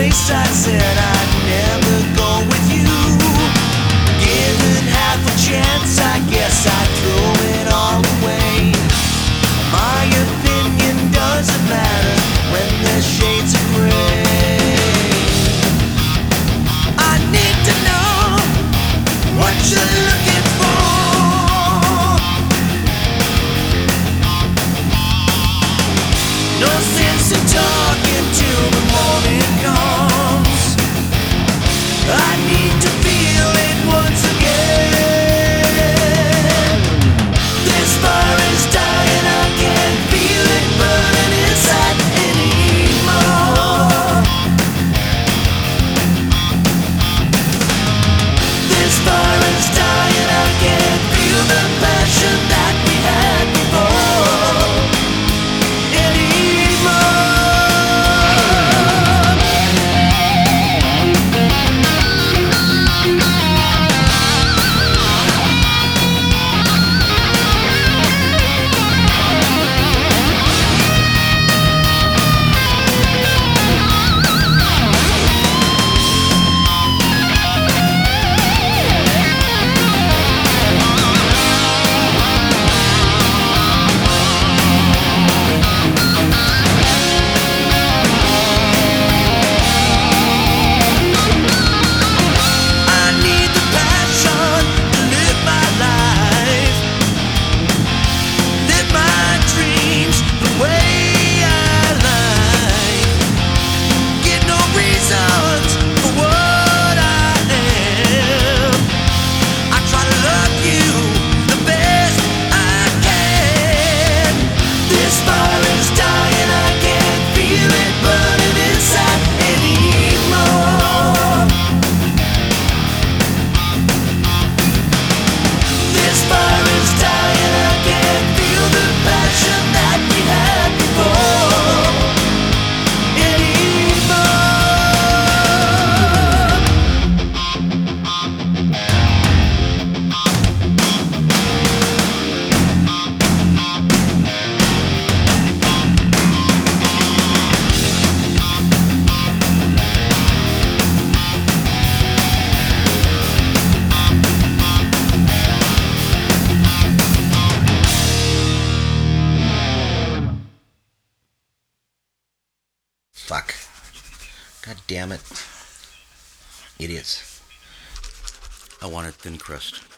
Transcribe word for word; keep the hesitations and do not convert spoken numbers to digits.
place I said I'd never go with you. Given half a chance, I guess I'd throw it all away. My opinion doesn't matter when there's shades of gray. I need to know what you're looking for. No sense in talking till the morning comes. I need to feel it once again. This fire is dying, I can't feel it burning inside anymore. This fire is dying, I can't feel the passion that we had before anymore. Fuck. God damn it. Idiots. I wanted thin crust.